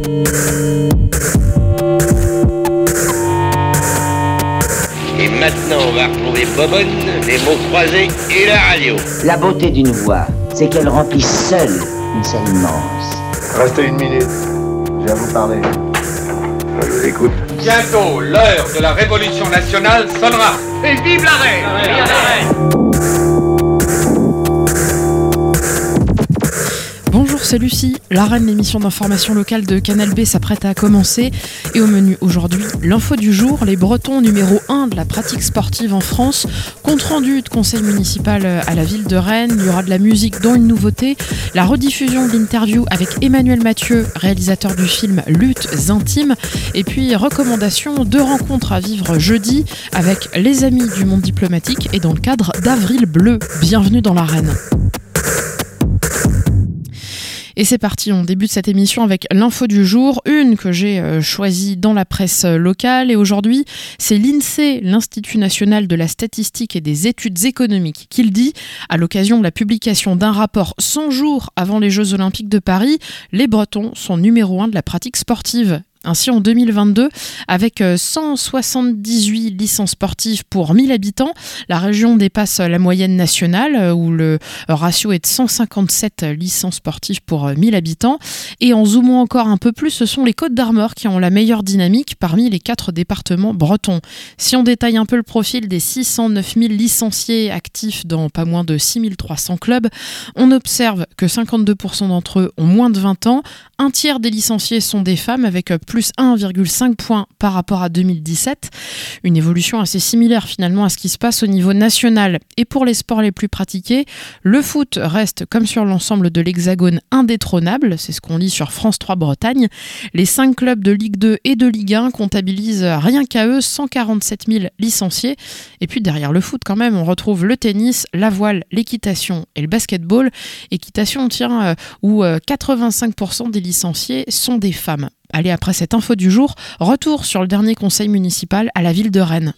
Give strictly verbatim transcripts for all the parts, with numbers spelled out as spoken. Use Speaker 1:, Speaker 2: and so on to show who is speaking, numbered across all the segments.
Speaker 1: Et maintenant, on va retrouver Bobonne, les mots croisés et la radio.
Speaker 2: La beauté d'une voix, c'est qu'elle remplit seule une scène immense.
Speaker 3: Restez une minute, je viens vous parler. Je vous écoute.
Speaker 4: Bientôt, l'heure de la révolution nationale sonnera. Et vive la reine! Vive la reine!
Speaker 5: Bonjour, c'est Lucie. La Reine, l'émission d'information locale de Canal B s'apprête à commencer. Et au menu aujourd'hui, l'info du jour, les Bretons numéro un de la pratique sportive en France. Compte rendu de conseil municipal à la ville de Rennes. Il y aura de la musique dont une nouveauté. La rediffusion de l'interview avec Emmanuel Mathieu, réalisateur du film Luttes intimes. Et puis, recommandations de rencontres à vivre jeudi avec les amis du monde diplomatique et dans le cadre d'Avril Bleu. Bienvenue dans la Reine. Et c'est parti, on débute cette émission avec l'info du jour, une que j'ai euh, choisie dans la presse locale. Et aujourd'hui, c'est l'INSEE, l'Institut national de la statistique et des études économiques, qui le dit, à l'occasion de la publication d'un rapport cent jours avant les Jeux Olympiques de Paris, les Bretons sont numéro un de la pratique sportive. Ainsi, en deux mille vingt-deux, avec cent soixante-dix-huit licences sportives pour mille habitants, la région dépasse la moyenne nationale où le ratio est de cent cinquante-sept licences sportives pour mille habitants. Et en zoomant encore un peu plus, ce sont les Côtes-d'Armor qui ont la meilleure dynamique parmi les quatre départements bretons. Si on détaille un peu le profil des six cent neuf mille licenciés actifs dans pas moins de six mille trois cents clubs, on observe que cinquante-deux pour cent d'entre eux ont moins de vingt ans, un tiers des licenciés sont des femmes avec plus un virgule cinq points par rapport à deux mille dix-sept. Une évolution assez similaire finalement à ce qui se passe au niveau national. Et pour les sports les plus pratiqués, le foot reste comme sur l'ensemble de l'Hexagone indétrônable, c'est ce qu'on lit sur France trois Bretagne. Les cinq clubs de Ligue deux et de Ligue un comptabilisent rien qu'à eux cent quarante-sept mille licenciés. Et puis derrière le foot quand même, on retrouve le tennis, la voile, l'équitation et le basketball. Équitation, tiens, euh, où euh, quatre-vingt-cinq pour cent des licenciés sont des femmes. Allez, après cette info du jour, retour sur le dernier conseil municipal à la ville de Rennes.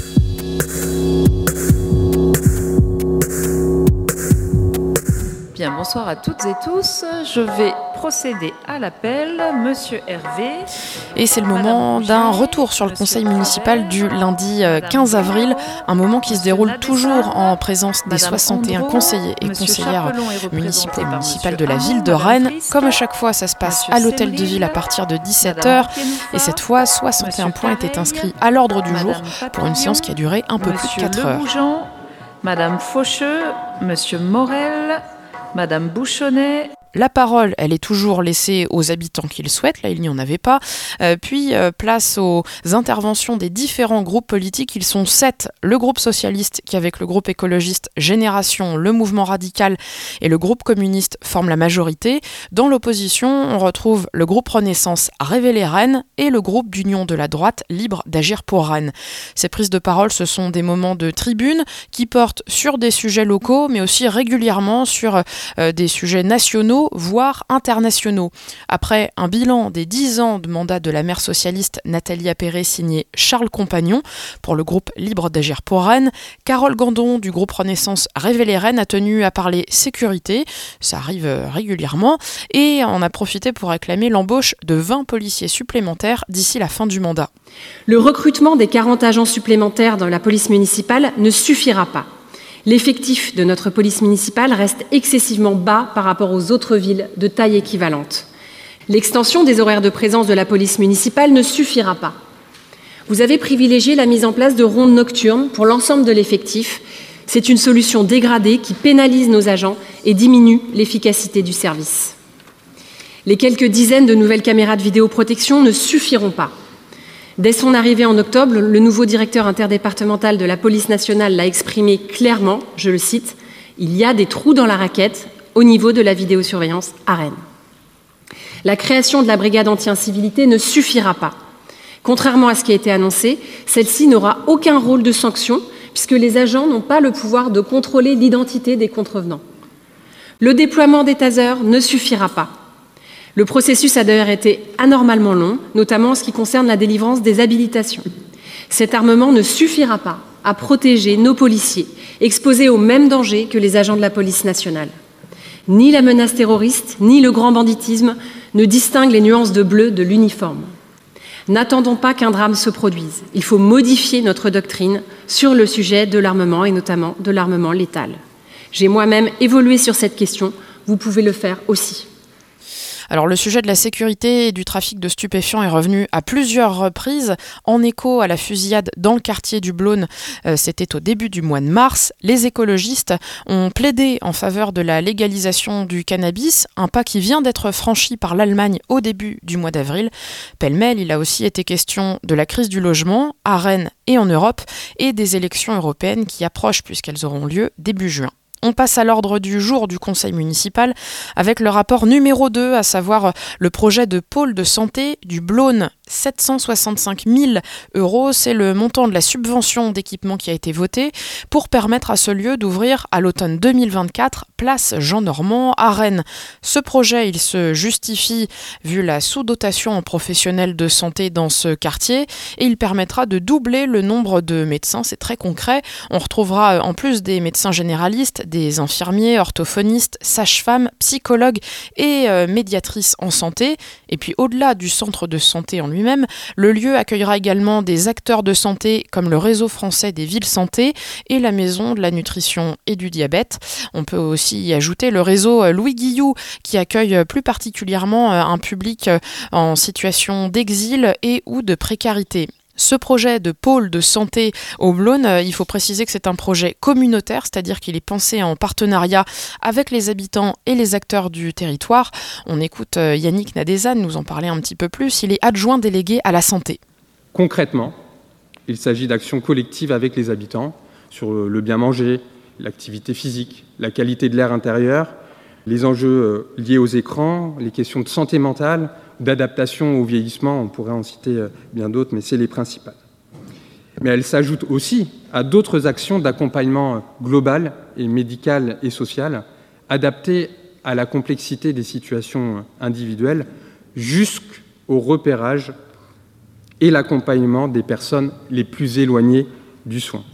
Speaker 6: Bien, bonsoir à toutes et tous. Je vais procéder à l'appel. Monsieur Hervé.
Speaker 5: Et c'est le moment d'un retour sur le conseil municipal du lundi quinze avril, un moment qui se déroule toujours en présence des soixante et un conseillers et conseillères municipaux et municipales de la ville de Rennes. Comme à chaque fois, ça se passe à l'hôtel de ville à partir de dix-sept heures. Et cette fois, soixante et un points étaient inscrits à l'ordre du jour pour une séance qui a duré un peu plus de quatre heures.
Speaker 6: Madame Faucheux, Monsieur Morel, Madame Bouchonnet.
Speaker 5: La parole, elle est toujours laissée aux habitants qui le souhaitent, là il n'y en avait pas. Euh, puis euh, place aux interventions des différents groupes politiques, ils sont sept. Le groupe socialiste qui avec le groupe écologiste Génération, le mouvement radical et le groupe communiste forment la majorité. Dans l'opposition, on retrouve le groupe Renaissance Révéler Rennes et le groupe d'union de la droite Libre d'agir pour Rennes. Ces prises de parole, ce sont des moments de tribune qui portent sur des sujets locaux, mais aussi régulièrement sur euh, des sujets nationaux, voire internationaux. Après un bilan des dix ans de mandat de la maire socialiste Nathalie Appéré signé Charles Compagnon pour le groupe Libre d'agir pour Rennes, Carole Gandon du groupe Renaissance Révéler Rennes a tenu à parler sécurité, ça arrive régulièrement, et on a profité pour réclamer l'embauche de vingt policiers supplémentaires d'ici la fin du mandat.
Speaker 7: Le recrutement des quarante agents supplémentaires dans la police municipale ne suffira pas. L'effectif de notre police municipale reste excessivement bas par rapport aux autres villes de taille équivalente. L'extension des horaires de présence de la police municipale ne suffira pas. Vous avez privilégié la mise en place de rondes nocturnes pour l'ensemble de l'effectif. C'est une solution dégradée qui pénalise nos agents et diminue l'efficacité du service. Les quelques dizaines de nouvelles caméras de vidéoprotection ne suffiront pas. Dès son arrivée en octobre, le nouveau directeur interdépartemental de la police nationale l'a exprimé clairement, je le cite, « Il y a des trous dans la raquette au niveau de la vidéosurveillance à Rennes ». La création de la brigade anti-incivilité ne suffira pas. Contrairement à ce qui a été annoncé, celle-ci n'aura aucun rôle de sanction puisque les agents n'ont pas le pouvoir de contrôler l'identité des contrevenants. Le déploiement des tasers ne suffira pas. Le processus a d'ailleurs été anormalement long, notamment en ce qui concerne la délivrance des habilitations. Cet armement ne suffira pas à protéger nos policiers, exposés au même danger que les agents de la police nationale. Ni la menace terroriste, ni le grand banditisme ne distinguent les nuances de bleu de l'uniforme. N'attendons pas qu'un drame se produise. Il faut modifier notre doctrine sur le sujet de l'armement et notamment de l'armement létal. J'ai moi-même évolué sur cette question, vous pouvez le faire aussi.
Speaker 5: Alors le sujet de la sécurité et du trafic de stupéfiants est revenu à plusieurs reprises. En écho à la fusillade dans le quartier du Blône, euh, c'était au début du mois de mars. Les écologistes ont plaidé en faveur de la légalisation du cannabis, un pas qui vient d'être franchi par l'Allemagne au début du mois d'avril. Pêle-mêle, il a aussi été question de la crise du logement à Rennes et en Europe et des élections européennes qui approchent puisqu'elles auront lieu début juin. On passe à l'ordre du jour du conseil municipal avec le rapport numéro deux, à savoir le projet de pôle de santé du Blône. sept cent soixante-cinq mille euros, c'est le montant de la subvention d'équipement qui a été voté pour permettre à ce lieu d'ouvrir à l'automne deux mille vingt-quatre, place Jean Normand à Rennes. Ce projet, il se justifie vu la sous-dotation en professionnels de santé dans ce quartier et il permettra de doubler le nombre de médecins, c'est très concret. On retrouvera en plus des médecins généralistes, des infirmiers, orthophonistes, sages-femmes, psychologues et euh, médiatrices en santé. Et puis au-delà du centre de santé en lui-même, le lieu accueillera également des acteurs de santé comme le réseau français des villes santé et la maison de la nutrition et du diabète. On peut aussi y ajouter le réseau Louis Guilloux qui accueille plus particulièrement un public en situation d'exil et ou de précarité. Ce projet de pôle de santé au Blône, il faut préciser que c'est un projet communautaire, c'est-à-dire qu'il est pensé en partenariat avec les habitants et les acteurs du territoire. On écoute Yannick Nadezan nous en parler un petit peu plus. Il est adjoint délégué à la santé.
Speaker 8: Concrètement, il s'agit d'actions collectives avec les habitants sur le bien manger, l'activité physique, la qualité de l'air intérieur, les enjeux liés aux écrans, les questions de santé mentale, d'adaptation au vieillissement, on pourrait en citer bien d'autres, mais c'est les principales. Mais elle s'ajoute aussi à d'autres actions d'accompagnement global et médical et social, adaptées à la complexité des situations individuelles, jusqu'au repérage et l'accompagnement des personnes les plus éloignées du soin.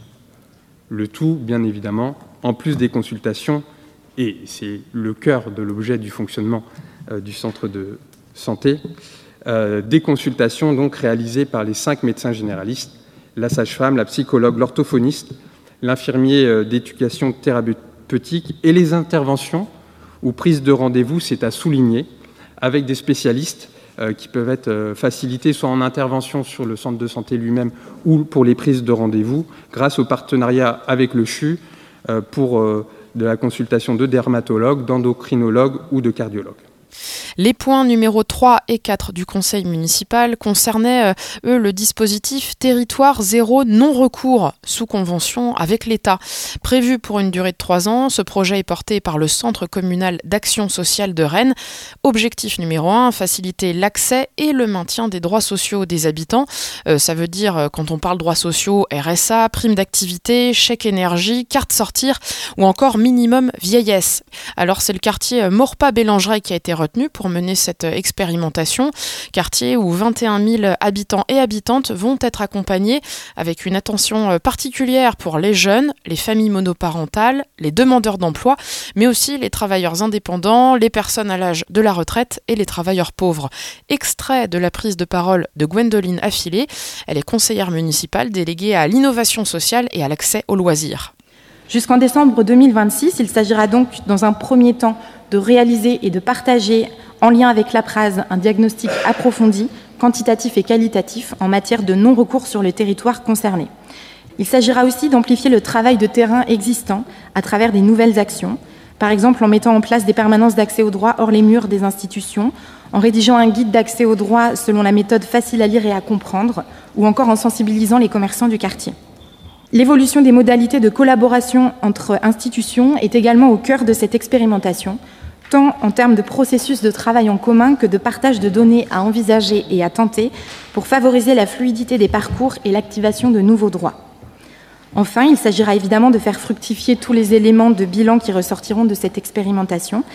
Speaker 8: Le tout, bien évidemment, en plus des consultations, et c'est le cœur de l'objet du fonctionnement euh, du centre de santé, euh, des consultations donc réalisées par les cinq médecins généralistes, la sage-femme, la psychologue, l'orthophoniste, l'infirmier euh, d'éducation thérapeutique et les interventions ou prises de rendez-vous, c'est à souligner, avec des spécialistes euh, qui peuvent être euh, facilités soit en intervention sur le centre de santé lui-même ou pour les prises de rendez-vous, grâce au partenariat avec le C H U euh, pour euh, de la consultation de dermatologues, d'endocrinologues ou de cardiologues.
Speaker 5: Les points numéro trois et quatre du conseil municipal concernaient, euh, eux, le dispositif territoire zéro non-recours sous convention avec l'État. Prévu pour une durée de trois ans, ce projet est porté par le Centre communal d'action sociale de Rennes. Objectif numéro un, faciliter l'accès et le maintien des droits sociaux des habitants. Euh, ça veut dire, quand on parle droits sociaux, R S A, prime d'activité, chèque énergie, carte sortir ou encore minimum vieillesse. Alors c'est le quartier Maurepas-Bélangeraie qui a été retenu pour mener cette expérimentation, quartier où vingt et un mille habitants et habitantes vont être accompagnés avec une attention particulière pour les jeunes, les familles monoparentales, les demandeurs d'emploi, mais aussi les travailleurs indépendants, les personnes à l'âge de la retraite et les travailleurs pauvres. Extrait de la prise de parole de Gwendoline Affilé, elle est conseillère municipale déléguée à l'innovation sociale et à l'accès aux loisirs.
Speaker 9: Jusqu'en décembre deux mille vingt-six, il s'agira donc dans un premier temps de réaliser et de partager en lien avec l'A P R A S un diagnostic approfondi, quantitatif et qualitatif en matière de non-recours sur le territoire concerné. Il s'agira aussi d'amplifier le travail de terrain existant à travers des nouvelles actions, par exemple en mettant en place des permanences d'accès aux droits hors les murs des institutions, en rédigeant un guide d'accès aux droits selon la méthode facile à lire et à comprendre, ou encore en sensibilisant les commerçants du quartier. L'évolution des modalités de collaboration entre institutions est également au cœur de cette expérimentation, tant en termes de processus de travail en commun que de partage de données à envisager et à tenter pour favoriser la fluidité des parcours et l'activation de nouveaux droits. Enfin, il s'agira évidemment de faire fructifier tous les éléments de bilan qui ressortiront de cette expérimentation,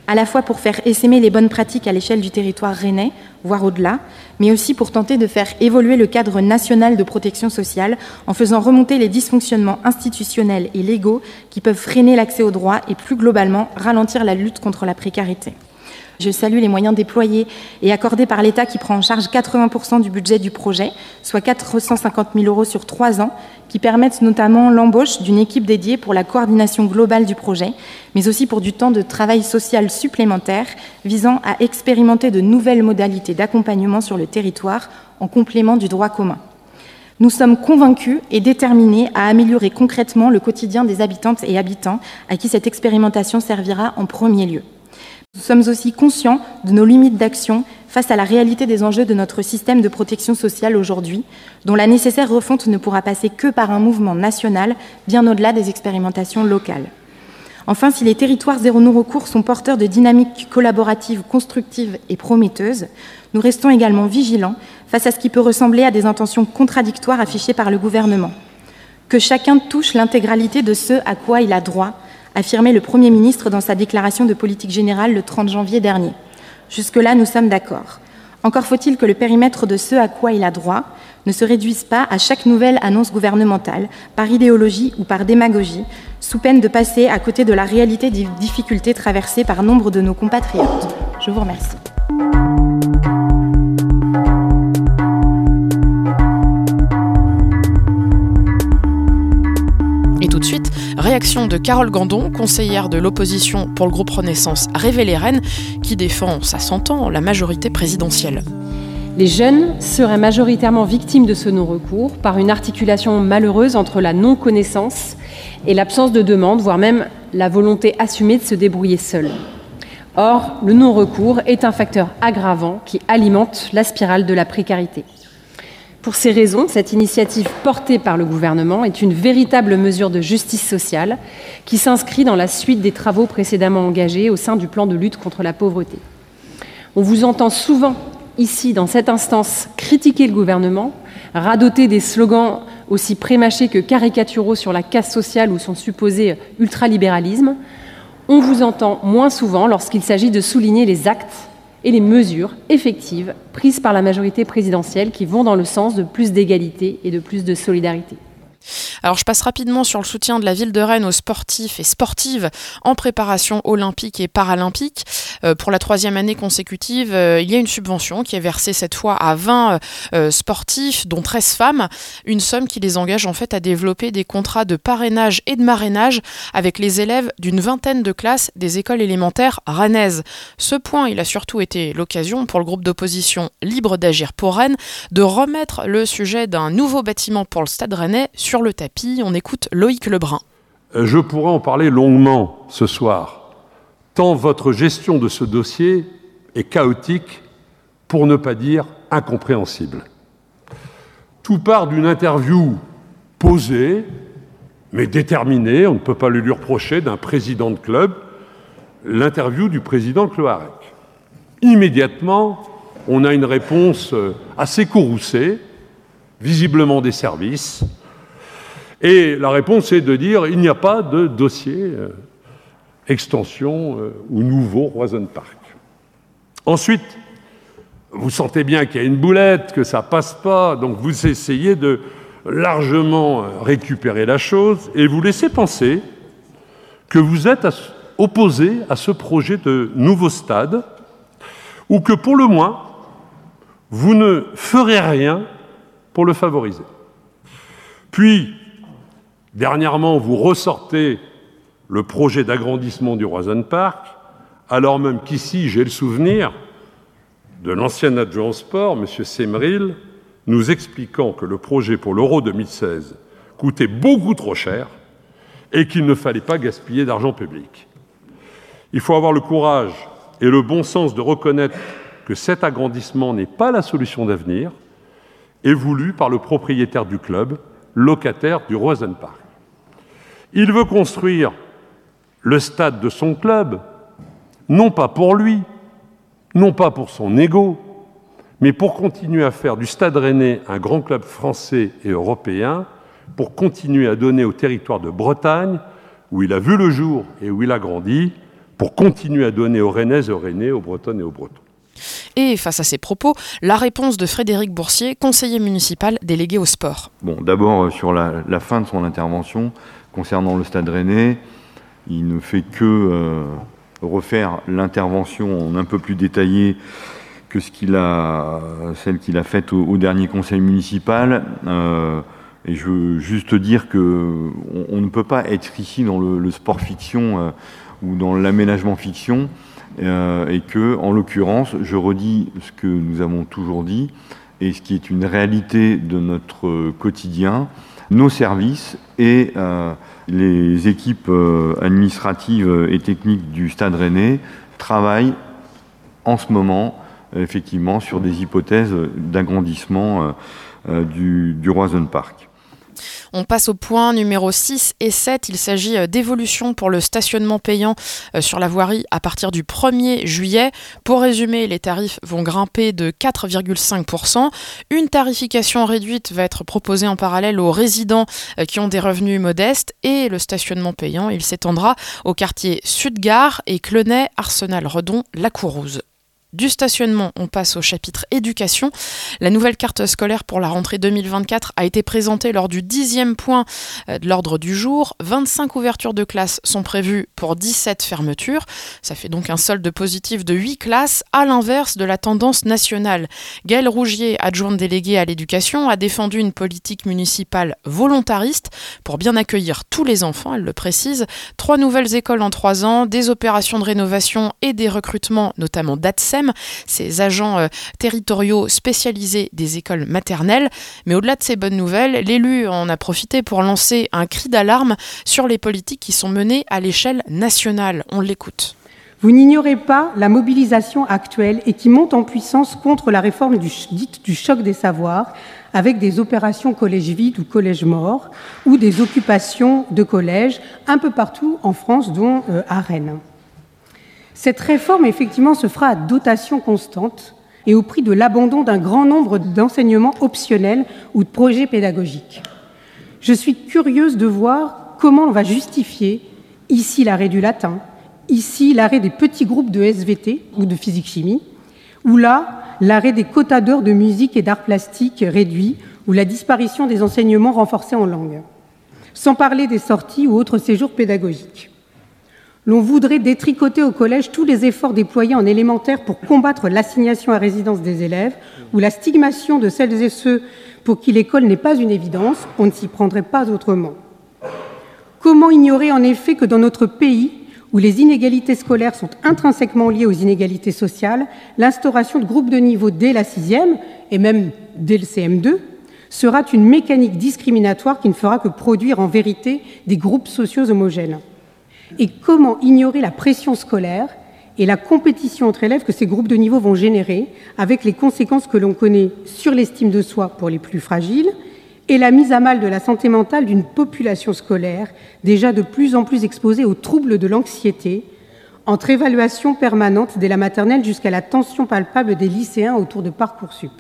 Speaker 9: à la fois pour faire essaimer les bonnes pratiques à l'échelle du territoire rennais, voire au-delà, mais aussi pour tenter de faire évoluer le cadre national de protection sociale en faisant remonter les dysfonctionnements institutionnels et légaux qui peuvent freiner l'accès aux droits et plus globalement ralentir la lutte contre la précarité. Je salue les moyens déployés et accordés par l'État qui prend en charge quatre-vingts pour cent du budget du projet, soit quatre cent cinquante mille euros sur trois ans, qui permettent notamment l'embauche d'une équipe dédiée pour la coordination globale du projet, mais aussi pour du temps de travail social supplémentaire visant à expérimenter de nouvelles modalités d'accompagnement sur le territoire en complément du droit commun. Nous sommes convaincus et déterminés à améliorer concrètement le quotidien des habitantes et habitants à qui cette expérimentation servira en premier lieu. Nous sommes aussi conscients de nos limites d'action face à la réalité des enjeux de notre système de protection sociale aujourd'hui, dont la nécessaire refonte ne pourra passer que par un mouvement national, bien au-delà des expérimentations locales. Enfin, si les territoires zéro non-recours sont porteurs de dynamiques collaboratives, constructives et prometteuses, nous restons également vigilants face à ce qui peut ressembler à des intentions contradictoires affichées par le gouvernement. Que chacun touche l'intégralité de ce à quoi il a droit, affirmait le Premier ministre dans sa déclaration de politique générale le trente janvier dernier. Jusque-là, nous sommes d'accord. Encore faut-il que le périmètre de ce à quoi il a droit ne se réduise pas à chaque nouvelle annonce gouvernementale, par idéologie ou par démagogie, sous peine de passer à côté de la réalité des difficultés traversées par nombre de nos compatriotes. Je vous remercie.
Speaker 5: Et tout de suite, réaction de Carole Gandon, conseillère de l'opposition pour le groupe Renaissance Révéler Rennes, qui défend, ça s'entend, la majorité présidentielle.
Speaker 7: Les jeunes seraient majoritairement victimes de ce non-recours par une articulation malheureuse entre la non-connaissance et l'absence de demande, voire même la volonté assumée de se débrouiller seuls. Or, le non-recours est un facteur aggravant qui alimente la spirale de la précarité. Pour ces raisons, cette initiative portée par le gouvernement est une véritable mesure de justice sociale qui s'inscrit dans la suite des travaux précédemment engagés au sein du plan de lutte contre la pauvreté. On vous entend souvent ici, dans cette instance, critiquer le gouvernement, radoter des slogans aussi prémâchés que caricaturaux sur la casse sociale ou son supposé ultralibéralisme. On vous entend moins souvent lorsqu'il s'agit de souligner les actes et les mesures effectives prises par la majorité présidentielle qui vont dans le sens de plus d'égalité et de plus de solidarité.
Speaker 5: Alors je passe rapidement sur le soutien de la ville de Rennes aux sportifs et sportives en préparation olympique et paralympique. Euh, pour la troisième année consécutive, euh, il y a une subvention qui est versée cette fois à vingt euh, sportifs, dont treize femmes, une somme qui les engage en fait à développer des contrats de parrainage et de marrainage avec les élèves d'une vingtaine de classes des écoles élémentaires rennaises. Ce point, il a surtout été l'occasion pour le groupe d'opposition Libre d'agir pour Rennes de remettre le sujet d'un nouveau bâtiment pour le Stade Rennais sur le tapis. On écoute Loïc Lebrun.
Speaker 10: Je pourrais en parler longuement ce soir, tant votre gestion de ce dossier est chaotique, pour ne pas dire incompréhensible. Tout part d'une interview posée, mais déterminée, on ne peut pas le lui reprocher, d'un président de club, l'interview du président Cloarec. Immédiatement, on a une réponse assez courroucée, visiblement des services. Et la réponse est de dire il n'y a pas de dossier euh, extension euh, ou nouveau Roison Park. Ensuite, vous sentez bien qu'il y a une boulette, que ça passe pas, donc vous essayez de largement récupérer la chose et vous laissez penser que vous êtes opposé à ce projet de nouveau stade ou que pour le moins, vous ne ferez rien pour le favoriser. Puis, dernièrement, vous ressortez le projet d'agrandissement du Roison Park, alors même qu'ici, j'ai le souvenir de l'ancien adjoint au sport, M. Semmeril, nous expliquant que le projet pour l'Euro deux mille seize coûtait beaucoup trop cher et qu'il ne fallait pas gaspiller d'argent public. Il faut avoir le courage et le bon sens de reconnaître que cet agrandissement n'est pas la solution d'avenir et voulu par le propriétaire du club, locataire du Roison Park. Il veut construire le stade de son club, non pas pour lui, non pas pour son ego, mais pour continuer à faire du Stade Rennais un grand club français et européen, pour continuer à donner au territoire de Bretagne, où il a vu le jour et où il a grandi, pour continuer à donner aux Rennaises et aux Rennais, aux Bretonnes et aux Bretons.
Speaker 5: Et face à ces propos, la réponse de Frédéric Boursier, conseiller municipal délégué au sport.
Speaker 11: Bon, d'abord, euh, sur la, la fin de son intervention, concernant le Stade Rennais, il ne fait que euh, refaire l'intervention en un peu plus détaillée que ce qu'il a, celle qu'il a faite au, au dernier conseil municipal. Euh, et je veux juste dire qu'on on ne peut pas être ici dans le, le sport fiction euh, ou dans l'aménagement fiction, euh, et que, en l'occurrence, je redis ce que nous avons toujours dit, et ce qui est une réalité de notre quotidien, nos services et euh, les équipes euh, administratives et techniques du Stade Rennais travaillent en ce moment, effectivement, sur des hypothèses d'agrandissement euh, euh, du, du Roison Park.
Speaker 5: On passe au point numéro six et sept. Il s'agit d'évolution pour le stationnement payant sur la voirie à partir du premier juillet. Pour résumer, les tarifs vont grimper de quatre virgule cinq pour cent. Une tarification réduite va être proposée en parallèle aux résidents qui ont des revenus modestes. Et le stationnement payant, il s'étendra aux quartiers Sud-Gare et Clenay, Arsenal, Redon, La Courrouze. Du stationnement, on passe au chapitre éducation. La nouvelle carte scolaire pour la rentrée deux mille vingt-quatre a été présentée lors du dixième point de l'ordre du jour. vingt-cinq ouvertures de classes sont prévues pour dix-sept fermetures. Ça fait donc un solde positif de huit classes, à l'inverse de la tendance nationale. Gaëlle Rougier, adjointe déléguée à l'éducation, a défendu une politique municipale volontariste pour bien accueillir tous les enfants, elle le précise. Trois nouvelles écoles en trois ans, des opérations de rénovation et des recrutements, notamment d'A T S E M, ces agents euh, territoriaux spécialisés des écoles maternelles. Mais au-delà de ces bonnes nouvelles, l'élu en a profité pour lancer un cri d'alarme sur les politiques qui sont menées à l'échelle nationale. On l'écoute.
Speaker 12: Vous n'ignorez pas la mobilisation actuelle et qui monte en puissance contre la réforme du, dite du choc des savoirs, avec des opérations collèges vides ou collèges morts, ou des occupations de collèges un peu partout en France, dont euh, à Rennes. Cette réforme, effectivement, se fera à dotation constante et au prix de l'abandon d'un grand nombre d'enseignements optionnels ou de projets pédagogiques. Je suis curieuse de voir comment on va justifier ici l'arrêt du latin, ici l'arrêt des petits groupes de S V T ou de physique-chimie, ou là l'arrêt des quotas d'heures de musique et d'art plastique réduits, ou la disparition des enseignements renforcés en langue, sans parler des sorties ou autres séjours pédagogiques. L'on voudrait détricoter au collège tous les efforts déployés en élémentaire pour combattre l'assignation à résidence des élèves ou la stigmatisation de celles et ceux pour qui l'école n'est pas une évidence, on ne s'y prendrait pas autrement. Comment ignorer en effet que dans notre pays, où les inégalités scolaires sont intrinsèquement liées aux inégalités sociales, l'instauration de groupes de niveau dès la sixième, et même dès le C M deux, sera une mécanique discriminatoire qui ne fera que produire en vérité des groupes sociaux homogènes. Et comment ignorer la pression scolaire et la compétition entre élèves que ces groupes de niveau vont générer, avec les conséquences que l'on connaît sur l'estime de soi pour les plus fragiles et la mise à mal de la santé mentale d'une population scolaire déjà de plus en plus exposée aux troubles de l'anxiété, entre évaluation permanente dès la maternelle jusqu'à la tension palpable des lycéens autour de Parcoursup.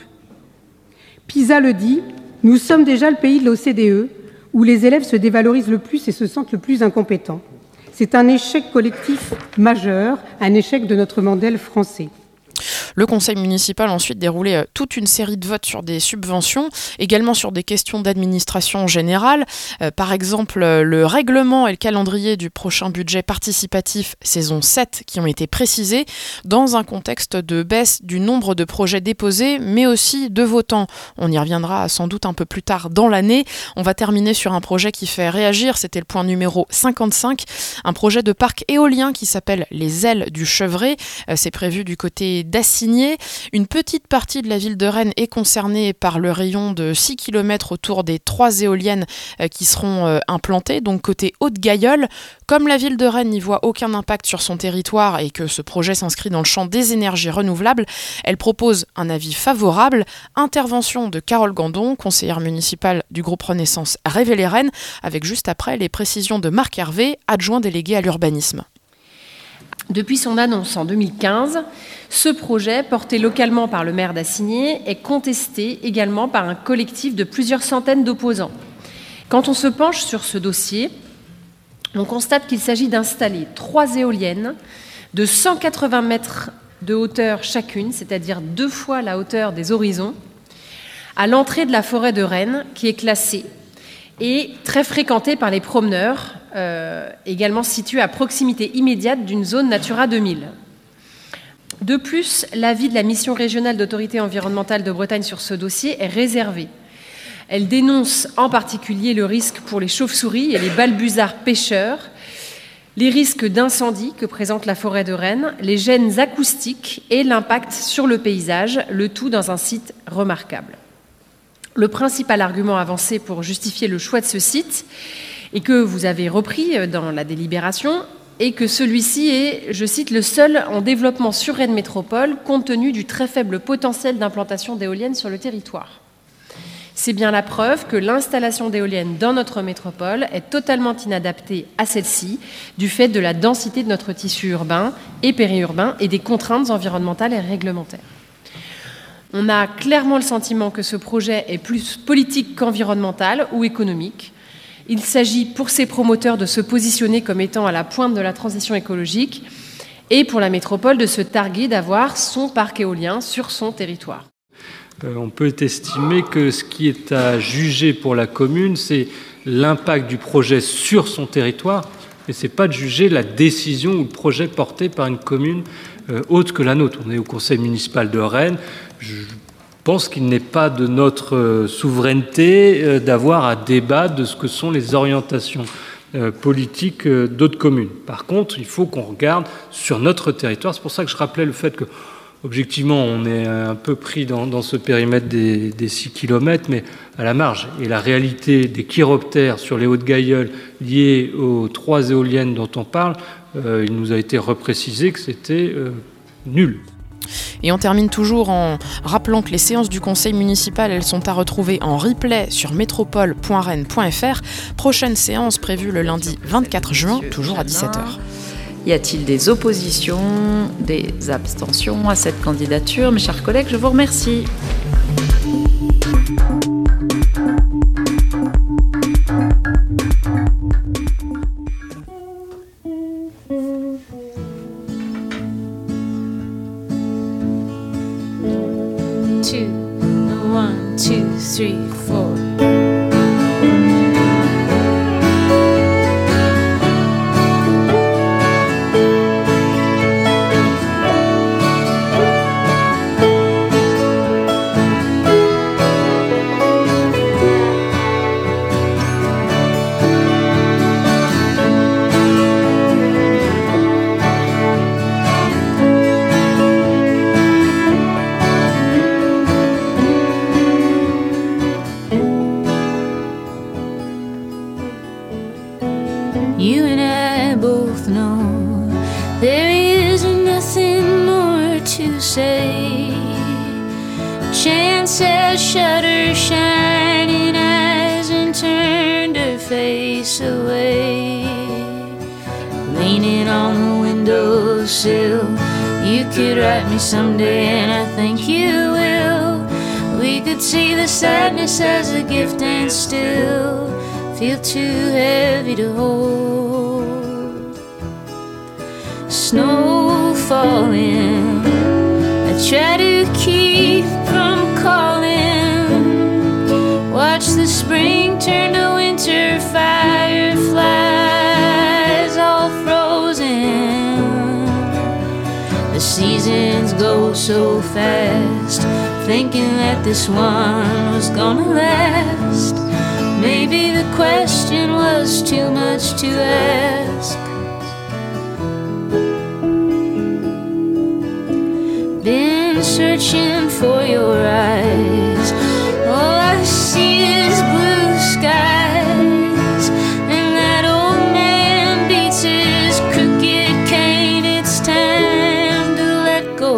Speaker 12: PISA le dit, nous sommes déjà le pays de l'O C D E où les élèves se dévalorisent le plus et se sentent le plus incompétents. C'est un échec collectif majeur, un échec de notre modèle français.
Speaker 5: Le conseil municipal a ensuite déroulé toute une série de votes sur des subventions, également sur des questions d'administration générale. Euh, par exemple, le règlement et le calendrier du prochain budget participatif saison sept qui ont été précisés dans un contexte de baisse du nombre de projets déposés, mais aussi de votants. On y reviendra sans doute un peu plus tard dans l'année. On va terminer sur un projet qui fait réagir, c'était le point numéro cinquante-cinq, un projet de parc éolien qui s'appelle les Ailes du Chevré. Euh, c'est prévu du côté d'Assigny. Une petite partie de la ville de Rennes est concernée par le rayon de six kilomètres autour des trois éoliennes qui seront implantées, donc côté Haute-Gailleule. Comme la ville de Rennes n'y voit aucun impact sur son territoire et que ce projet s'inscrit dans le champ des énergies renouvelables, elle propose un avis favorable. Intervention de Carole Gandon, conseillère municipale du groupe Renaissance Révéler-Rennes, avec juste après les précisions de Marc Hervé, adjoint délégué à l'urbanisme.
Speaker 7: Depuis son annonce en deux mille quinze, ce projet, porté localement par le maire d'Assigny, est contesté également par un collectif de plusieurs centaines d'opposants. Quand on se penche sur ce dossier, on constate qu'il s'agit d'installer trois éoliennes de cent quatre-vingts mètres de hauteur chacune, c'est-à-dire deux fois la hauteur des horizons, à l'entrée de la forêt de Rennes, qui est classée et très fréquentée par les promeneurs, euh, également située à proximité immédiate d'une zone Natura deux mille. De plus, l'avis de la mission régionale d'autorité environnementale de Bretagne sur ce dossier est réservé. Elle dénonce en particulier le risque pour les chauves-souris et les balbuzards pêcheurs, les risques d'incendie que présente la forêt de Rennes, les gênes acoustiques et l'impact sur le paysage, le tout dans un site remarquable. Le principal argument avancé pour justifier le choix de ce site, et que vous avez repris dans la délibération, est que celui-ci est, je cite, le seul en développement sur Rennes Métropole, compte tenu du très faible potentiel d'implantation d'éoliennes sur le territoire. C'est bien la preuve que l'installation d'éoliennes dans notre métropole est totalement inadaptée à celle-ci, du fait de la densité de notre tissu urbain et périurbain et des contraintes environnementales et réglementaires. On a clairement le sentiment que ce projet est plus politique qu'environnemental ou économique. Il s'agit pour ses promoteurs de se positionner comme étant à la pointe de la transition écologique et pour la métropole de se targuer d'avoir son parc éolien sur son territoire.
Speaker 13: Euh, on peut estimer que ce qui est à juger pour la commune, c'est l'impact du projet sur son territoire, mais ce n'est pas de juger la décision ou le projet porté par une commune euh, autre que la nôtre. On est au conseil municipal de Rennes. Je pense qu'il n'est pas de notre euh, souveraineté euh, d'avoir à débattre de ce que sont les orientations euh, politiques euh, d'autres communes. Par contre, il faut qu'on regarde sur notre territoire. C'est pour ça que je rappelais le fait que objectivement, on est un peu pris dans, dans ce périmètre des, des six kilomètres, mais à la marge. Et la réalité des chiroptères sur les Hautes-Gailleuls liés aux trois éoliennes dont on parle, euh, il nous a été reprécisé que c'était euh, nul.
Speaker 5: Et on termine toujours en rappelant que les séances du conseil municipal, elles sont à retrouver en replay sur métropole point rennes point f r. Prochaine séance prévue le lundi vingt-quatre juin, toujours à dix-sept heures.
Speaker 6: Y a-t-il des oppositions, des abstentions à cette candidature? Mes chers collègues, je vous remercie.
Speaker 14: Two, one, two, three, four. You and I both know there is nothing more to say. Chance has shut her shining eyes and turned her face away. Leaning on the windowsill, you could write me someday, and I think you will. We could see the sadness as a gift and still feel too heavy to hold. Snow falling, I try to keep from calling. Watch the spring turn to winter, fireflies all frozen. The seasons go so fast, thinking that this one was gonna last. Maybe the question was too much to ask. Been searching for your eyes, all I see is blue skies. And that old man beats his crooked cane, it's time to let go.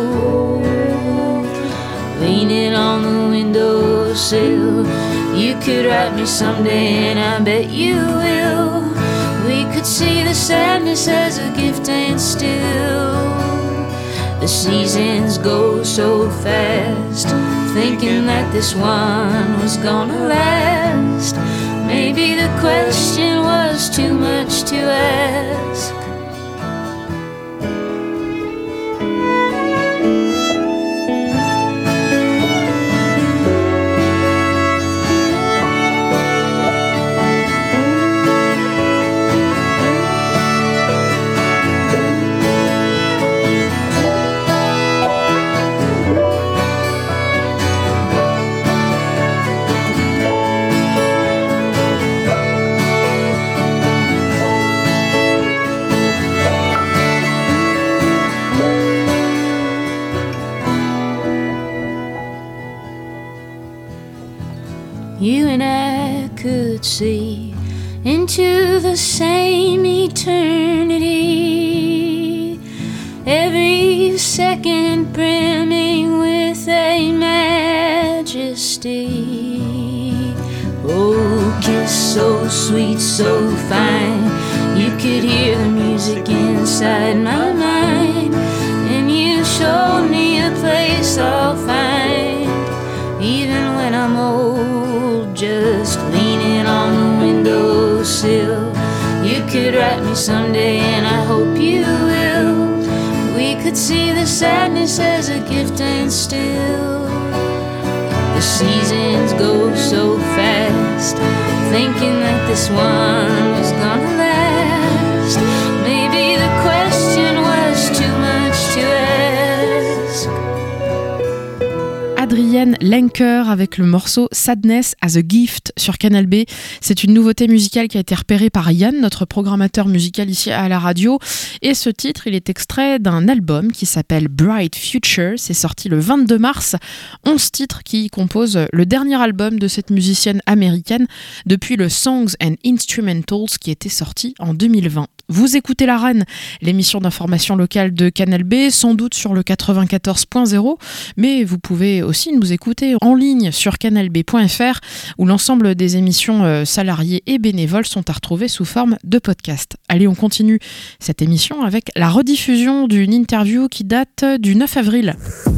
Speaker 14: Leaning on the windowsill, you could write me someday, and I bet you will. We could see the sadness as a gift and still. The seasons go so fast, thinking that this one was gonna last. Maybe the question was too much to ask. you and I could see into the same eternity, every second brimming with a majesty. Oh, kiss so sweet, so fine, you could hear the music inside my mind, and you showed me a place I'll find, even when I'm old, just leaning on the windowsill. You could write me someday, and I hope you will. We could see the sadness as a gift, and still the seasons go so fast, thinking that this one was gonna last. Maybe the question was too much to ask.
Speaker 5: Adrienne Lenker avec le morceau Sadness as a Gift sur Canal B. C'est une nouveauté musicale qui a été repérée par Yann, notre programmateur musical ici à la radio. Et ce titre, il est extrait d'un album qui s'appelle Bright Future. C'est sorti le vingt-deux mars. onze titres qui composent le dernier album de cette musicienne américaine depuis le Songs and Instrumentals qui était sorti en deux mille vingt. Vous écoutez La Reine, l'émission d'information locale de Canal B, sans doute sur le quatre-vingt-quatorze point zéro, mais vous pouvez aussi nous écouter en ligne sur canal b point f r, où l'ensemble des émissions salariées et bénévoles sont à retrouver sous forme de podcast. Allez, on continue cette émission avec la rediffusion d'une interview qui date du neuf avril.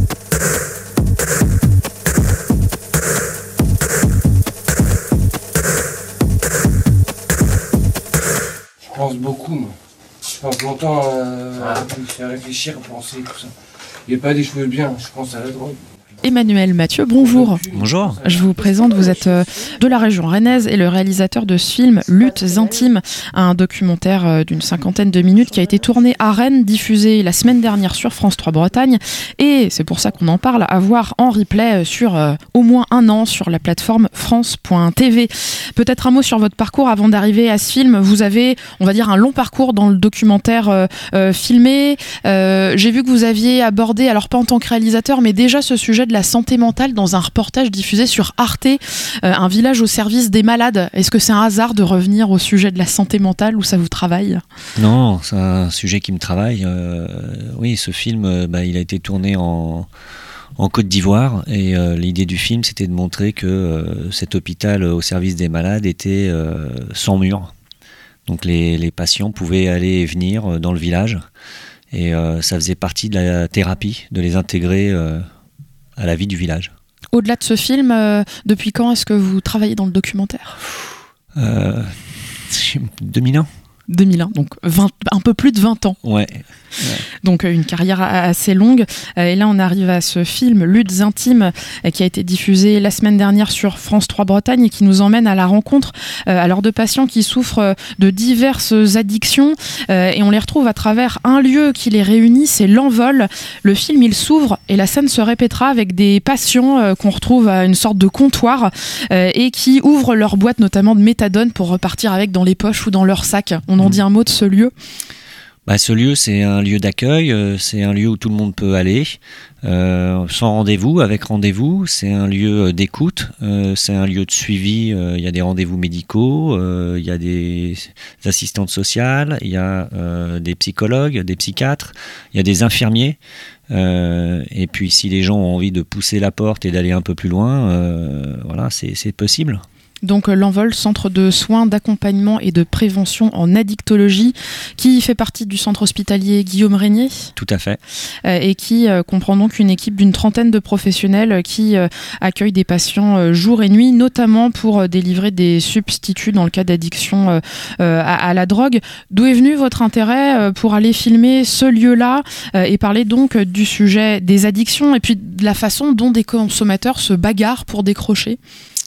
Speaker 15: Je pense beaucoup, moi. Je pense longtemps euh, à réfléchir, à penser, tout ça. Il n'y a pas des choses bien, je pense à la drogue.
Speaker 5: Emmanuel Mathieu, bonjour.
Speaker 16: Bonjour.
Speaker 5: Je vous présente, vous êtes de la région rennaise et le réalisateur de ce film Luttes intimes, un documentaire d'une cinquantaine de minutes qui a été tourné à Rennes, diffusé la semaine dernière sur France trois Bretagne, et c'est pour ça qu'on en parle, à voir en replay sur euh, au moins un an sur la plateforme france point t v. Peut-être un mot sur votre parcours avant d'arriver à ce film. Vous avez, on va dire, un long parcours dans le documentaire euh, euh, filmé. Euh, j'ai vu que vous aviez abordé, alors pas en tant que réalisateur, mais déjà ce sujet de la santé mentale dans un reportage diffusé sur Arte, euh, un village au service des malades. Est-ce que c'est un hasard de revenir au sujet de la santé mentale ou ça vous travaille ?
Speaker 16: Non, c'est un sujet qui me travaille. Euh, oui, ce film, bah, il a été tourné en, en Côte d'Ivoire et euh, l'idée du film, c'était de montrer que euh, cet hôpital au service des malades était euh, sans mur. Donc les, les patients pouvaient aller et venir dans le village et euh, ça faisait partie de la thérapie, de les intégrer euh, à la vie du village.
Speaker 5: Au-delà de ce film, euh, depuis quand est-ce que vous travaillez dans le documentaire ?
Speaker 16: euh, deux mille un.
Speaker 5: deux mille un, donc vingt, un peu plus de vingt ans.
Speaker 16: Ouais. Ouais.
Speaker 5: Donc une carrière assez longue. Et là, on arrive à ce film Luttes intimes qui a été diffusé la semaine dernière sur France trois Bretagne et qui nous emmène à la rencontre alors de patients qui souffrent de diverses addictions et on les retrouve à travers un lieu qui les réunit, c'est l'Envol. Le film, il s'ouvre et la scène se répétera avec des patients qu'on retrouve à une sorte de comptoir et qui ouvrent leur boîte notamment de méthadone pour repartir avec dans les poches ou dans leur sac. On en dit un mot de ce lieu ?
Speaker 16: Bah, ce lieu, c'est un lieu d'accueil, euh, c'est un lieu où tout le monde peut aller, euh, sans rendez-vous, avec rendez-vous. C'est un lieu d'écoute, euh, c'est un lieu de suivi. Il euh, y a des rendez-vous médicaux, il euh, y a des assistantes sociales, il y a euh, des psychologues, des psychiatres, il y a des infirmiers. Euh, et puis, si les gens ont envie de pousser la porte et d'aller un peu plus loin, euh, voilà, c'est, c'est possible.
Speaker 5: Donc l'Envol, centre de soins, d'accompagnement et de prévention en addictologie, qui fait partie du centre hospitalier Guillaume Régnier.
Speaker 16: Tout à fait.
Speaker 5: Euh, et qui euh, comprend donc une équipe d'une trentaine de professionnels qui euh, accueillent des patients euh, jour et nuit, notamment pour euh, délivrer des substituts dans le cas d'addiction euh, euh, à, à la drogue. D'où est venu votre intérêt euh, pour aller filmer ce lieu-là euh, et parler donc euh, du sujet des addictions et puis de la façon dont des consommateurs se bagarrent pour décrocher ?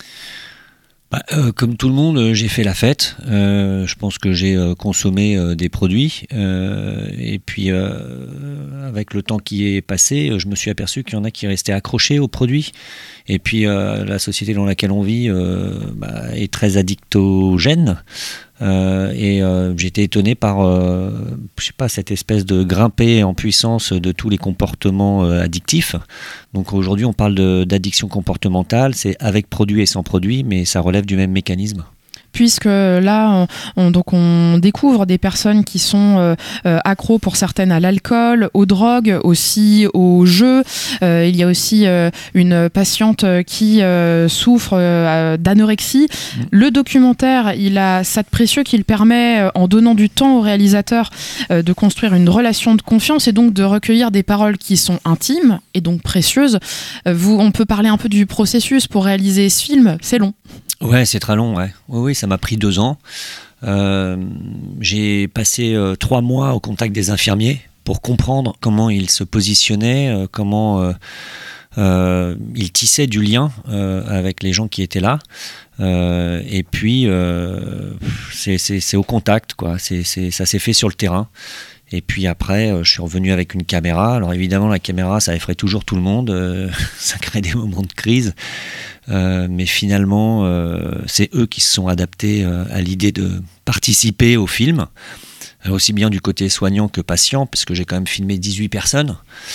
Speaker 16: Bah, euh, comme tout le monde, euh, j'ai fait la fête. Euh, je pense que j'ai euh, consommé euh, des produits. Euh, et puis, euh, avec le temps qui est passé, je me suis aperçu qu'il y en a qui restaient accrochés aux produits. Et puis, euh, la société dans laquelle on vit euh, bah, est très addictogène. Euh, et euh, j'étais étonné par, euh, je sais pas, cette espèce de grimper en puissance de tous les comportements euh, addictifs. Donc aujourd'hui, on parle de, d'addiction comportementale, c'est avec produit et sans produit, mais ça relève du même mécanisme.
Speaker 5: Puisque là, on, on, donc on découvre des personnes qui sont euh, euh, accros pour certaines à l'alcool, aux drogues, aussi aux jeux. Euh, il y a aussi euh, une patiente qui euh, souffre euh, d'anorexie. Mmh. Le documentaire, il a ça de précieux qu'il permet, euh, en donnant du temps au réalisateur, euh, de construire une relation de confiance et donc de recueillir des paroles qui sont intimes et donc précieuses. Euh, vous, on peut parler un peu du processus pour réaliser ce film. C'est long.
Speaker 16: Ouais, c'est très long, ouais. Oui, oui, ça m'a pris deux ans. Euh, j'ai passé euh, trois mois au contact des infirmiers pour comprendre comment ils se positionnaient, euh, comment euh, euh, ils tissaient du lien euh, avec les gens qui étaient là. Euh, et puis, euh, c'est, c'est, c'est au contact, quoi. C'est, c'est, ça s'est fait sur le terrain. Et puis après, euh, je suis revenu avec une caméra. Alors évidemment, la caméra, ça effraie toujours tout le monde. Euh, ça crée des moments de crise. Euh, mais finalement, euh, c'est eux qui se sont adaptés euh, à l'idée de participer au film, euh, aussi bien du côté soignant que patient, parce que j'ai quand même filmé dix-huit personnes.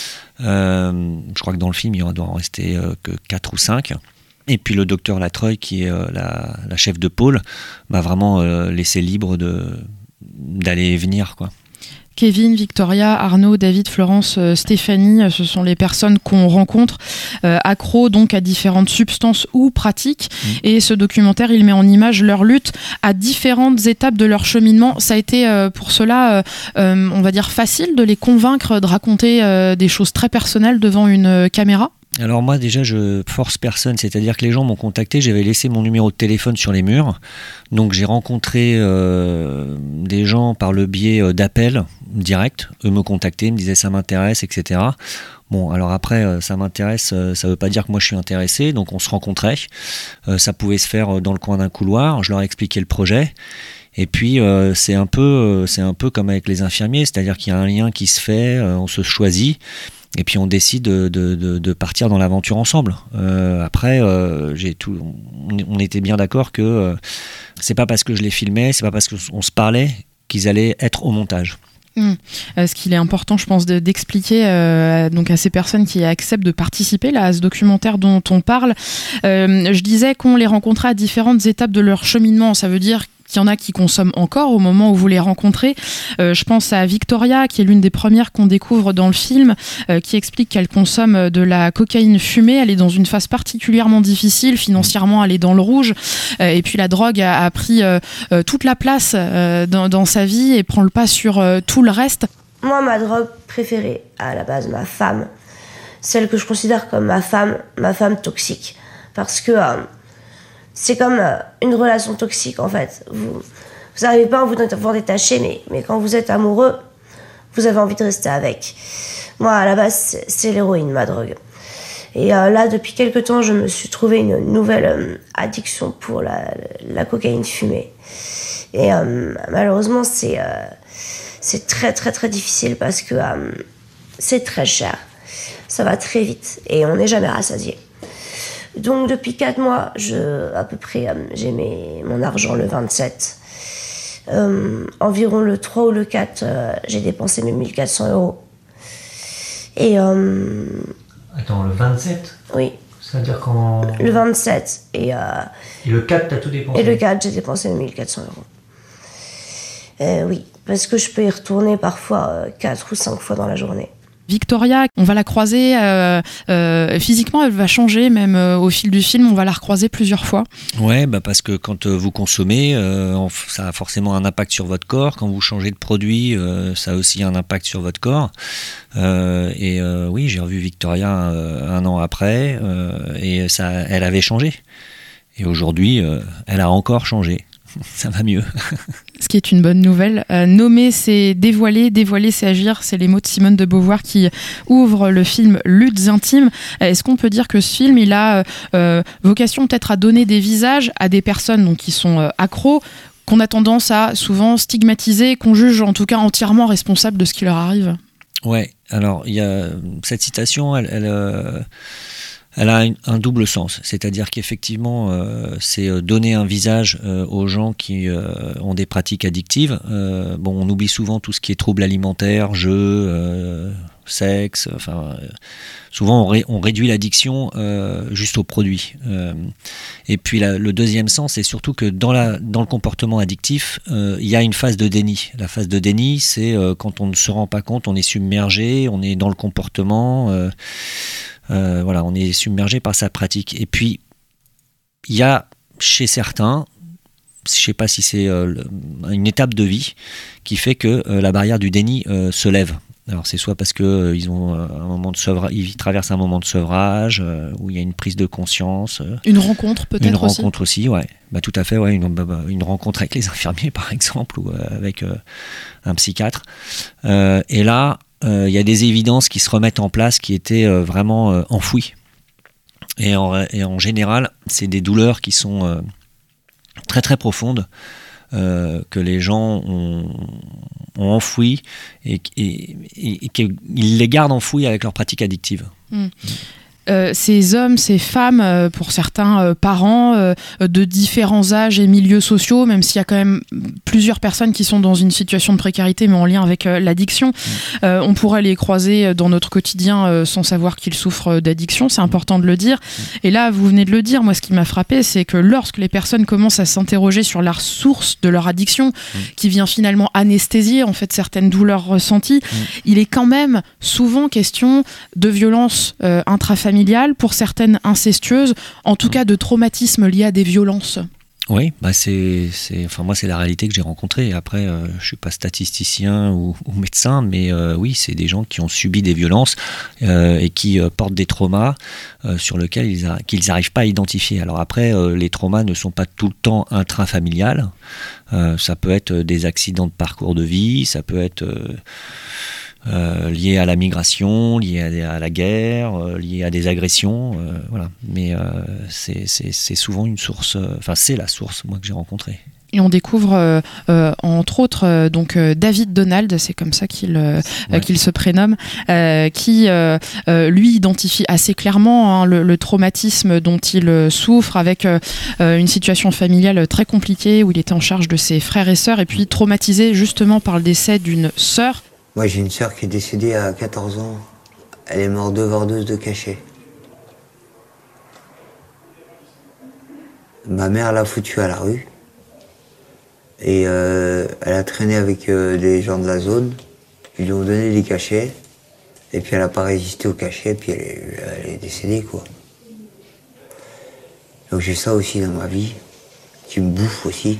Speaker 16: Euh, je crois que dans le film, il y en doit en rester euh, que quatre ou cinq. Et puis le docteur Latreuil, qui est euh, la, la chef de pôle, m'a vraiment euh, laissé libre de, d'aller et venir, quoi.
Speaker 5: Kevin, Victoria, Arnaud, David, Florence, euh, Stéphanie, ce sont les personnes qu'on rencontre euh, accros donc à différentes substances ou pratiques. Mmh. Et ce documentaire, il met en image leur lutte à différentes étapes de leur cheminement. Ça a été euh, pour cela, euh, euh, on va dire, facile de les convaincre de raconter euh, des choses très personnelles devant une euh, caméra.
Speaker 16: Alors moi déjà je force personne, c'est-à-dire que les gens m'ont contacté, j'avais laissé mon numéro de téléphone sur les murs, donc j'ai rencontré euh, des gens par le biais d'appels directs, eux me contactaient, me disaient ça m'intéresse, et cetera. Bon, alors après, ça m'intéresse, ça veut pas dire que moi je suis intéressé, donc on se rencontrait, euh, ça pouvait se faire dans le coin d'un couloir, je leur expliquais le projet. Et puis euh, c'est un peu, euh, c'est un peu comme avec les infirmiers, c'est-à-dire qu'il y a un lien qui se fait, euh, on se choisit. Et puis on décide de, de, de, de partir dans l'aventure ensemble. Euh, après, euh, j'ai tout, on, on était bien d'accord que euh, c'est pas parce que je les filmais, c'est pas parce qu'on se parlait qu'ils allaient être au montage.
Speaker 5: Mmh. Euh, ce qu'il est important, je pense, de, d'expliquer euh, donc à ces personnes qui acceptent de participer là, à ce documentaire dont on parle. Euh, je disais qu'on les rencontrait à différentes étapes de leur cheminement. Ça veut dire qu'il y en a qui consomment encore au moment où vous les rencontrez. Euh, je pense à Victoria, qui est l'une des premières qu'on découvre dans le film, euh, qui explique qu'elle consomme de la cocaïne fumée. Elle est dans une phase particulièrement difficile. Financièrement, elle est dans le rouge. Euh, et puis la drogue a, a pris euh, euh, toute la place euh, dans, dans sa vie et prend le pas sur euh, tout le reste.
Speaker 17: Moi, ma drogue préférée, à la base, ma femme, celle que je considère comme ma femme, ma femme toxique. Parce que euh, c'est comme euh, une relation toxique, en fait. Vous vous n'arrivez pas à vous en détacher, mais, mais quand vous êtes amoureux, vous avez envie de rester avec. Moi, à la base, c'est, c'est l'héroïne, ma drogue. Et euh, là, depuis quelques temps, je me suis trouvé une nouvelle euh, addiction pour la, la cocaïne fumée. Et euh, malheureusement, c'est, euh, c'est très, très, très difficile parce que euh, c'est très cher. Ça va très vite et on n'est jamais rassasié. Donc depuis quatre mois, je, à peu près, euh, j'ai mes, mon argent le vingt-sept. Euh, environ le trois ou le quatre, euh, j'ai dépensé mes mille quatre cents euros. Et... Euh,
Speaker 16: Attends, le vingt-sept ?
Speaker 17: Oui.
Speaker 16: C'est-à-dire quand...
Speaker 17: Le vingt-sept. Et, euh,
Speaker 16: et le quatre, t'as tout dépensé ?
Speaker 17: Et le quatre, j'ai dépensé mes mille quatre cents euros. Euh, oui, parce que je peux y retourner parfois euh, quatre ou cinq fois dans la journée.
Speaker 5: Victoria, on va la croiser euh, euh, physiquement, elle va changer même euh, au fil du film, on va la recroiser plusieurs fois.
Speaker 16: Ouais, bah parce que quand euh, vous consommez, euh, ça a forcément un impact sur votre corps. Quand vous changez de produit, euh, ça a aussi un impact sur votre corps. Euh, et euh, oui, j'ai revu Victoria euh, un an après euh, et ça, elle avait changé. Et aujourd'hui, euh, elle a encore changé. Ça va mieux.
Speaker 5: Ce qui est une bonne nouvelle. Euh, nommer, c'est dévoiler, dévoiler, c'est agir. C'est les mots de Simone de Beauvoir qui ouvrent le film Luttes intimes. Euh, est-ce qu'on peut dire que ce film, il a euh, vocation peut-être à donner des visages à des personnes donc, qui sont euh, accros, qu'on a tendance à souvent stigmatiser, qu'on juge en tout cas entièrement responsables de ce qui leur arrive ?
Speaker 16: Ouais, alors il y a cette citation, elle... elle euh... Elle a un, un double sens, c'est-à-dire qu'effectivement, euh, c'est donner un visage euh, aux gens qui euh, ont des pratiques addictives. Euh, bon, on oublie souvent tout ce qui est troubles alimentaires, jeux, euh, sexe. Enfin, euh, souvent on, ré, on réduit l'addiction euh, juste aux produits. Euh, et puis la, le deuxième sens, c'est surtout que dans, la, dans le comportement addictif, euh, il y a une phase de déni. La phase de déni, c'est euh, quand on ne se rend pas compte, on est submergé, on est dans le comportement. Euh, Euh, voilà, on est submergé par sa pratique. Et puis, il y a chez certains, je ne sais pas si c'est euh, une étape de vie qui fait que euh, la barrière du déni euh, se lève. Alors c'est soit parce que euh, ils ont euh, un moment de sevrage, ils traversent un moment de sevrage euh, où il y a une prise de conscience. Euh,
Speaker 5: une rencontre peut-être
Speaker 16: une
Speaker 5: aussi.
Speaker 16: Une rencontre aussi, ouais. Bah tout à fait, ouais. Une, bah, une rencontre avec les infirmiers par exemple ou euh, avec euh, un psychiatre. Euh, et là. Il euh, y a des évidences qui se remettent en place qui étaient euh, vraiment euh, enfouies. Et en, et en général, c'est des douleurs qui sont euh, très très profondes, euh, que les gens ont, ont enfouies et, et, et, et qu'ils les gardent enfouies avec leur pratique addictive.
Speaker 5: Mmh. Euh, ces hommes, ces femmes, euh, pour certains euh, parents euh, de différents âges et milieux sociaux, même s'il y a quand même plusieurs personnes qui sont dans une situation de précarité mais en lien avec euh, l'addiction, euh, on pourrait les croiser dans notre quotidien euh, sans savoir qu'ils souffrent d'addiction, c'est important de le dire. Et là, vous venez de le dire, moi ce qui m'a frappé, c'est que lorsque les personnes commencent à s'interroger sur la source de leur addiction, mmh. qui vient finalement anesthésier en fait certaines douleurs ressenties, mmh. il est quand même souvent question de violence euh, intrafamiliale, pour certaines incestueuses, en tout cas de traumatismes liés à des violences.
Speaker 16: Oui, bah c'est, c'est, enfin moi c'est la réalité que j'ai rencontrée. Après, euh, je suis pas statisticien ou, ou médecin, mais euh, oui, c'est des gens qui ont subi des violences euh, et qui euh, portent des traumas euh, sur lesquels ils a, qu'ils n'arrivent pas à identifier. Alors après, euh, les traumas ne sont pas tout le temps intrafamiliales. Euh, ça peut être des accidents de parcours de vie, ça peut être euh, Euh, lié à la migration, lié à, à la guerre, euh, lié à des agressions, euh, voilà. Mais euh, c'est, c'est, c'est souvent une source, enfin euh, c'est la source moi que j'ai rencontrée.
Speaker 5: Et on découvre euh, euh, entre autres euh, donc euh, David Donald, c'est comme ça qu'il euh, ouais. qu'il se prénomme, euh, qui euh, euh, lui identifie assez clairement hein, le, le traumatisme dont il euh, souffre avec euh, une situation familiale très compliquée où il était en charge de ses frères et sœurs et puis traumatisé justement par le décès d'une sœur.
Speaker 18: Moi, j'ai une sœur qui est décédée à quatorze ans. Elle est morte d'overdose de cachet. Ma mère l'a foutue à la rue. Et euh, elle a traîné avec euh, des gens de la zone. Ils lui ont donné des cachets. Et puis elle n'a pas résisté au cachet, puis elle est, elle est décédée, quoi. Donc j'ai ça aussi dans ma vie, qui me bouffe aussi.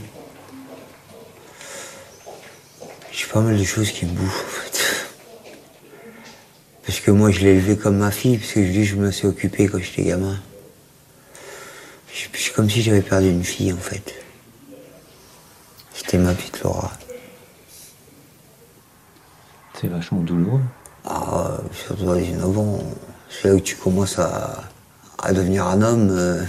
Speaker 18: J'ai pas mal de choses qui me bouffent, en fait. Parce que moi, je l'ai élevée comme ma fille, parce que je dis, je me suis occupé quand j'étais gamin. C'est comme si j'avais perdu une fille, en fait. C'était ma petite Laura.
Speaker 16: C'est vachement douloureux.
Speaker 18: Ah, surtout à dix-neuf ans, c'est là où tu commences à, à devenir un homme. Euh,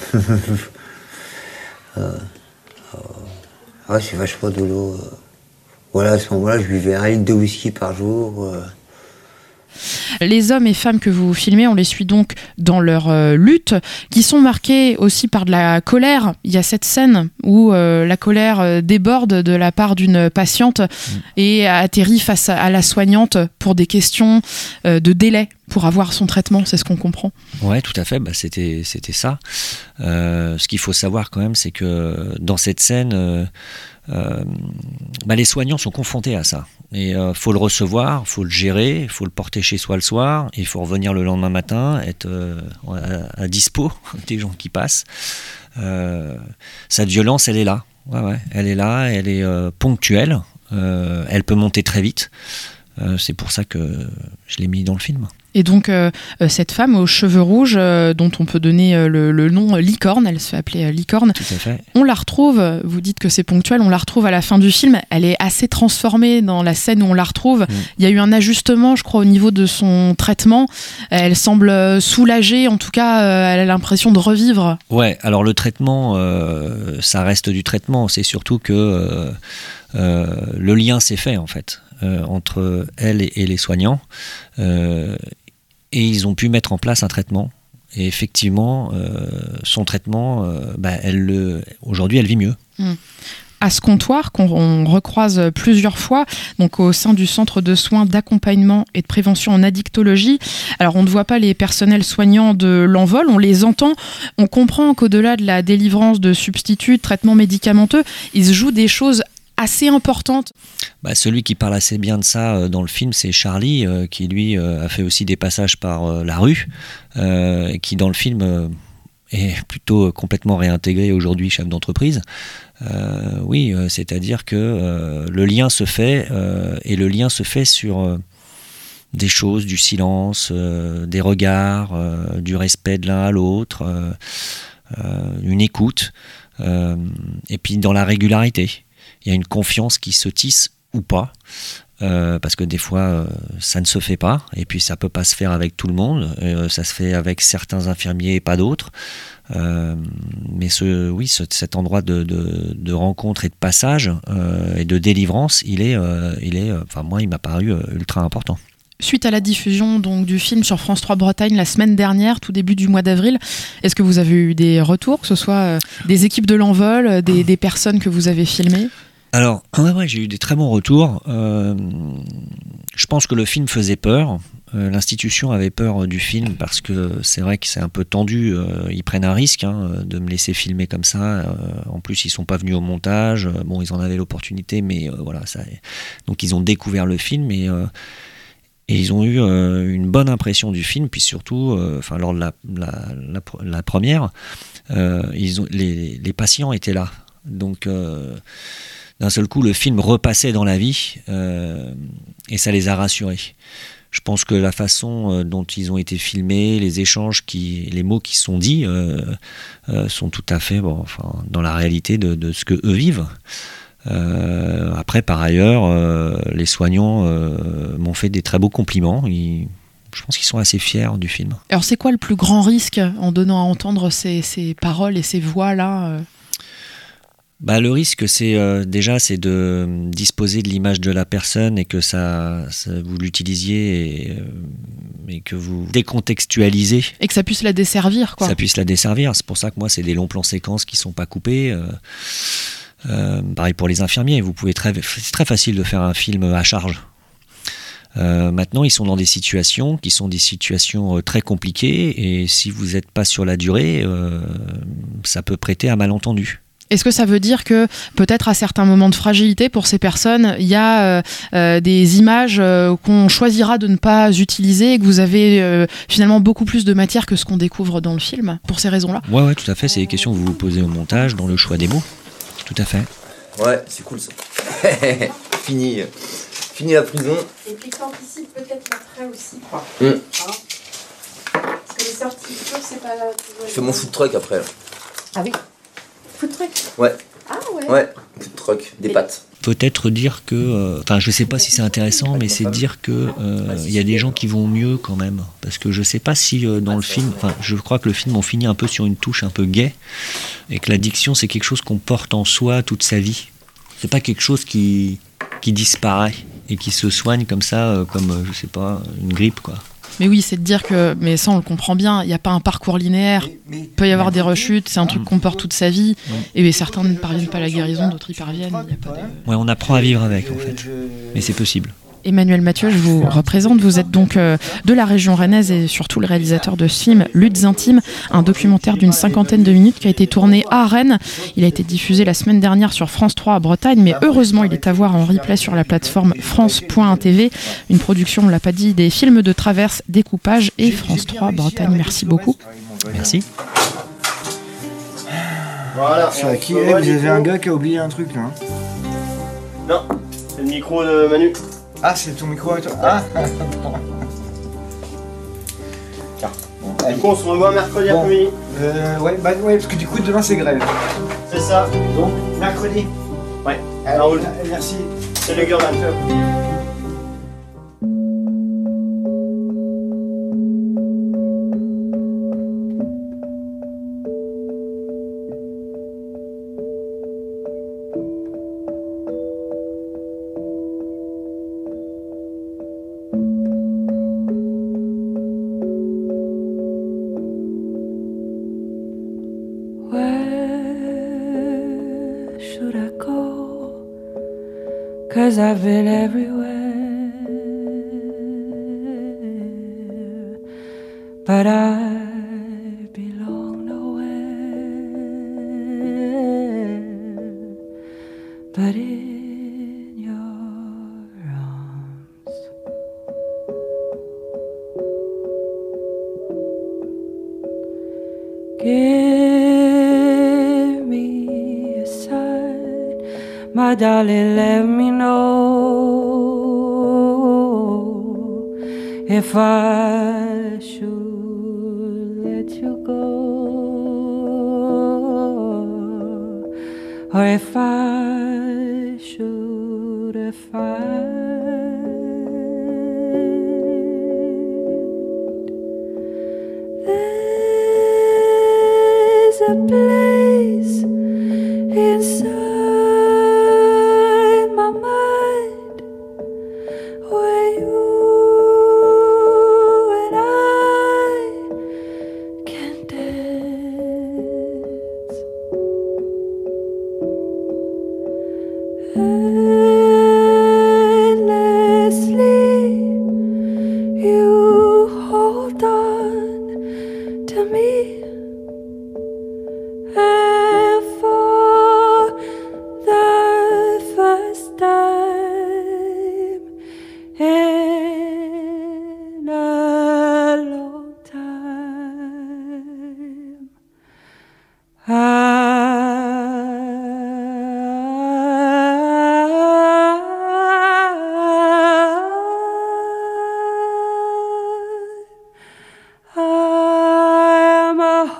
Speaker 18: euh, euh, ouais, c'est vachement douloureux. Voilà, à ce moment-là, je buvais un litre de whisky par jour. Euh.
Speaker 5: Les hommes et femmes que vous filmez, on les suit donc dans leur euh, lutte, qui sont marqués aussi par de la colère. Il y a cette scène où euh, la colère euh, déborde de la part d'une patiente mmh. et atterrit face à, à la soignante pour des questions euh, de délai pour avoir son traitement, c'est ce qu'on comprend.
Speaker 16: Ouais, tout à fait, bah, c'était, c'était ça. Euh, ce qu'il faut savoir quand même, c'est que dans cette scène, euh, euh, bah, les soignants sont confrontés à ça. Et il euh, faut le recevoir, il faut le gérer, il faut le porter chez soi le soir, il faut revenir le lendemain matin, être euh, à, à dispo des gens qui passent. Euh, cette violence, elle est là. Ouais, ouais, elle est là, elle est euh, ponctuelle, euh, elle peut monter très vite. Euh, c'est pour ça que je l'ai mis dans le film.
Speaker 5: Et donc, euh, cette femme aux cheveux rouges, euh, dont on peut donner euh, le, le nom euh, Licorne, elle se fait appeler euh, Licorne.
Speaker 16: Tout à fait.
Speaker 5: On la retrouve, vous dites que c'est ponctuel, on la retrouve à la fin du film. Elle est assez transformée dans la scène où on la retrouve. Mmh. Il y a eu un ajustement, je crois, au niveau de son traitement. Elle semble soulagée, en tout cas, euh, elle a l'impression de revivre.
Speaker 16: Ouais, alors le traitement, euh, ça reste du traitement. C'est surtout que euh, euh, le lien s'est fait, en fait, euh, entre elle et, et les soignants. Euh, Et ils ont pu mettre en place un traitement. Et effectivement, euh, son traitement, euh, bah, elle le, aujourd'hui, elle vit mieux.
Speaker 5: Mmh. À ce comptoir qu'on on recroise plusieurs fois, donc au sein du centre de soins d'accompagnement et de prévention en addictologie. Alors on ne voit pas les personnels soignants de l'Envol, on les entend, on comprend qu'au-delà de la délivrance de substituts, de traitements médicamenteux, il se joue des choses assez importantes.
Speaker 16: Bah, celui qui parle assez bien de ça euh, dans le film, c'est Charlie, euh, qui lui euh, a fait aussi des passages par euh, la rue, euh, et qui dans le film euh, est plutôt complètement réintégré aujourd'hui chef d'entreprise. Euh, oui, euh, c'est-à-dire que euh, le lien se fait, euh, et le lien se fait sur euh, des choses, du silence, euh, des regards, euh, du respect de l'un à l'autre, euh, euh, une écoute, euh, et puis dans la régularité. Il y a une confiance qui se tisse ou pas, euh, parce que des fois euh, ça ne se fait pas, et puis ça peut pas se faire avec tout le monde, euh, ça se fait avec certains infirmiers et pas d'autres. Euh, mais ce, oui, ce, cet endroit de, de, de rencontre et de passage euh, et de délivrance, il est, euh, il est, enfin moi, il m'a paru euh, ultra important.
Speaker 5: Suite à la diffusion donc, du film sur France trois Bretagne la semaine dernière, tout début du mois d'avril, est-ce que vous avez eu des retours, que ce soit euh, des équipes de l'Envol, des, des personnes que vous avez filmées ?
Speaker 16: Alors, ouais, ouais, j'ai eu des très bons retours. Euh, je pense que le film faisait peur. Euh, l'institution avait peur du film parce que c'est vrai que c'est un peu tendu. Euh, ils prennent un risque hein, de me laisser filmer comme ça. Euh, en plus, ils sont pas venus au montage. Bon, ils en avaient l'opportunité, mais euh, voilà. Ça... Donc, ils ont découvert le film et, euh, et ils ont eu euh, une bonne impression du film. Puis surtout, euh, enfin, lors de la, la, la, la première, euh, ils ont, les, les patients étaient là. Donc euh, d'un seul coup, le film repassait dans la vie euh, et ça les a rassurés. Je pense que la façon dont ils ont été filmés, les échanges, qui, les mots qui sont dits euh, euh, sont tout à fait bon, enfin, dans la réalité de, de ce que eux vivent. Euh, après, par ailleurs, euh, les soignants euh, m'ont fait des très beaux compliments. Ils, je pense qu'ils sont assez fiers du film.
Speaker 5: Alors, c'est quoi le plus grand risque en donnant à entendre ces, ces paroles et ces voix-là euh
Speaker 16: Bah, le risque, c'est euh, déjà c'est de disposer de l'image de la personne et que ça, ça vous l'utilisiez et, euh, et que vous décontextualisez.
Speaker 5: Et que ça puisse la desservir, quoi.
Speaker 16: Ça puisse la desservir. C'est pour ça que moi, c'est des longs plans séquences qui ne sont pas coupés. Euh, euh, pareil pour les infirmiers. Vous pouvez très, c'est très facile de faire un film à charge. Euh, maintenant, ils sont dans des situations qui sont des situations euh, très compliquées et si vous n'êtes pas sur la durée, euh, ça peut prêter à malentendu.
Speaker 5: Est-ce que ça veut dire que peut-être à certains moments de fragilité pour ces personnes, il y a euh, euh, des images euh, qu'on choisira de ne pas utiliser et que vous avez euh, finalement beaucoup plus de matière que ce qu'on découvre dans le film pour ces raisons-là ?
Speaker 16: Ouais, ouais, tout à fait. C'est des questions que vous vous posez au montage, dans le choix des mots. Tout à fait.
Speaker 19: Ouais, c'est cool ça. Fini. Fini la prison.
Speaker 9: Et puis quand ici, peut-être l'après aussi, quoi.
Speaker 19: Mmh.
Speaker 9: Hein parce que les sorties futures, c'est pas là.
Speaker 19: Je fais mon food truck après là.
Speaker 9: Ah oui. Food truck.
Speaker 19: Ouais.
Speaker 9: Ah ouais.
Speaker 19: Ouais, food truck, des pâtes.
Speaker 16: Peut-être dire que, enfin, euh, je sais pas si c'est intéressant, mais c'est dire que euh, il y a des gens qui vont mieux quand même, parce que je sais pas si euh, dans le film, enfin, je crois que le film on finit un peu sur une touche un peu gay, et que l'addiction c'est quelque chose qu'on porte en soi toute sa vie. C'est pas quelque chose qui qui disparaît et qui se soigne comme ça, euh, comme euh, je sais pas, une grippe quoi.
Speaker 5: Mais oui, c'est de dire que, mais ça on le comprend bien, il n'y a pas un parcours linéaire, il peut y avoir des rechutes, c'est un truc qu'on porte toute sa vie, et certains ne parviennent pas à la guérison, d'autres y parviennent. Y a pas de...
Speaker 16: Ouais, on apprend à vivre avec en fait, mais c'est possible.
Speaker 5: Emmanuel Mathieu, je vous représente, vous êtes donc euh, de la région rennaise et surtout le réalisateur de ce film Luttes intimes, un documentaire d'une cinquantaine de minutes qui a été tourné à Rennes. Il a été diffusé la semaine dernière sur France trois à Bretagne, mais heureusement il est à voir en replay sur la plateforme France point T V, une production, on l'a pas dit, des films de Traverse, Découpage et France trois Bretagne. Merci beaucoup.
Speaker 16: Merci.
Speaker 20: Voilà. C'est qui est, vous avez un gars qui a oublié un truc là.
Speaker 21: Non, c'est le micro de Manu.
Speaker 20: Ah, c'est ton micro avec toi. Ah.
Speaker 21: Tiens. Bon, du coup, on se revoit mercredi bon. après-midi.
Speaker 20: Euh, ouais, bah ouais, parce que du coup, demain c'est grève.
Speaker 21: C'est ça.
Speaker 20: Donc, mercredi.
Speaker 21: Ouais.
Speaker 20: Alors, merci.
Speaker 21: C'est le Gurman.
Speaker 1: should I go? 'Cause I've been everywhere, but I belong nowhere but in your arms. Give me a sign, my darling, let me know if I should let you go, or if I should find there's a place inside my mind where you and I can dance. Endlessly you hold on to me, and for the first time in a long time, I I'm a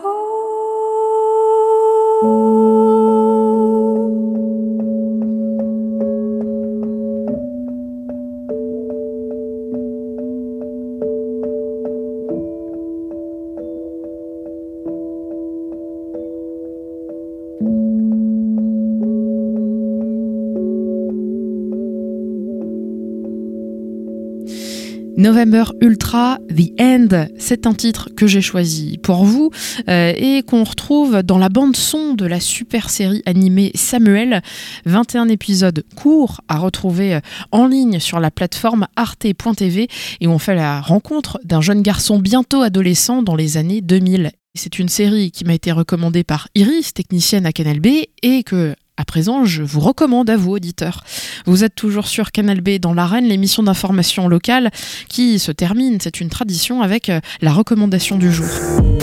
Speaker 5: November Ultra, The End, c'est un titre que j'ai choisi pour vous euh, et qu'on retrouve dans la bande-son de la super série animée Samuel. vingt et un épisodes courts à retrouver en ligne sur la plateforme arte point t v et où on fait la rencontre d'un jeune garçon bientôt adolescent dans les années deux mille. C'est une série qui m'a été recommandée par Iris, technicienne à Canal B, et que à présent, je vous recommande à vous, auditeurs. Vous êtes toujours sur Canal B dans l'Arène, l'émission d'information locale qui se termine, c'est une tradition, avec la recommandation du jour.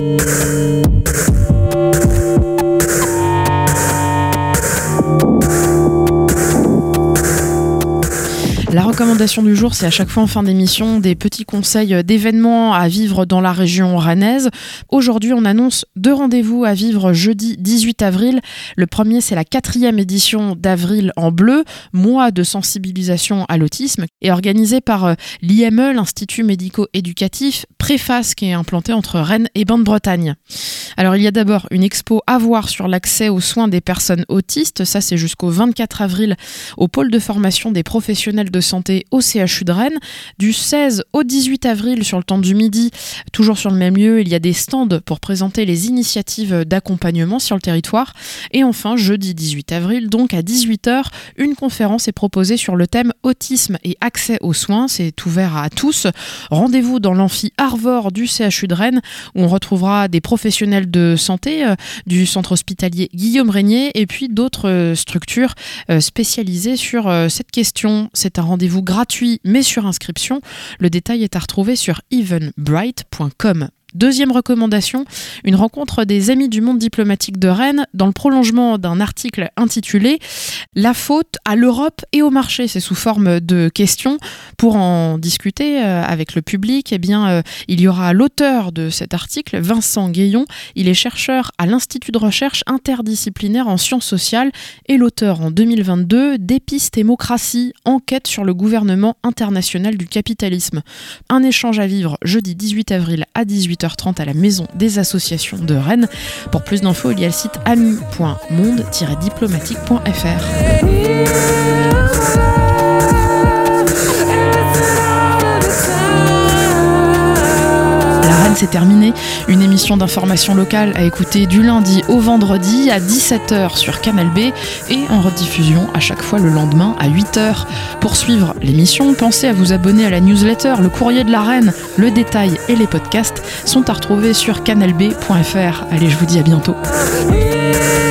Speaker 5: La recommandation du jour, c'est à chaque fois en fin d'émission des petits conseils d'événements à vivre dans la région rennaise. Aujourd'hui, on annonce deux rendez-vous à vivre jeudi dix-huit avril. Le premier, c'est la quatrième édition d'Avril en bleu, mois de sensibilisation à l'autisme, et organisé par l'I M E, l'Institut médico-éducatif Préface, qui est implanté entre Rennes et Bain-de-Bretagne. Alors, il y a d'abord une expo à voir sur l'accès aux soins des personnes autistes. Ça, c'est jusqu'au vingt-quatre avril au pôle de formation des professionnels de santé au C H U de Rennes. Du seize au dix-huit avril, sur le temps du midi, toujours sur le même lieu, il y a des stands pour présenter les initiatives d'accompagnement sur le territoire. Et enfin, jeudi dix-huit avril, donc à dix-huit heures, une conférence est proposée sur le thème autisme et accès aux soins. C'est ouvert à tous. Rendez-vous dans l'amphi Arvor du C H U de Rennes, où on retrouvera des professionnels de santé euh, du centre hospitalier Guillaume Régnier et puis d'autres euh, structures euh, spécialisées sur euh, cette question. C'est un rendez-vous gratuit mais sur inscription. Le détail est à retrouver sur evenbright point com. Deuxième recommandation, une rencontre des Amis du monde diplomatique de Rennes dans le prolongement d'un article intitulé « La faute à l'Europe et au marché ». C'est sous forme de questions. Pour en discuter avec le public, eh bien, il y aura l'auteur de cet article, Vincent Guéillon. Il est chercheur à l'Institut de recherche interdisciplinaire en sciences sociales et l'auteur en deux mille vingt-deux d'Épistémocratie, enquête sur le gouvernement international du capitalisme. Un échange à vivre jeudi dix-huit avril à dix-huit heures trente à la Maison des associations de Rennes. Pour plus d'infos, il y a le site ami point monde tiret diplomatique point f r. La semaine, c'est terminé. Une émission d'information locale à écouter du lundi au vendredi à dix-sept heures sur Canal B et en rediffusion à chaque fois le lendemain à huit heures. Pour suivre l'émission, pensez à vous abonner à la newsletter Le Courrier de la Reine. Le détail et les podcasts sont à retrouver sur canal b point f r. Allez, je vous dis à bientôt.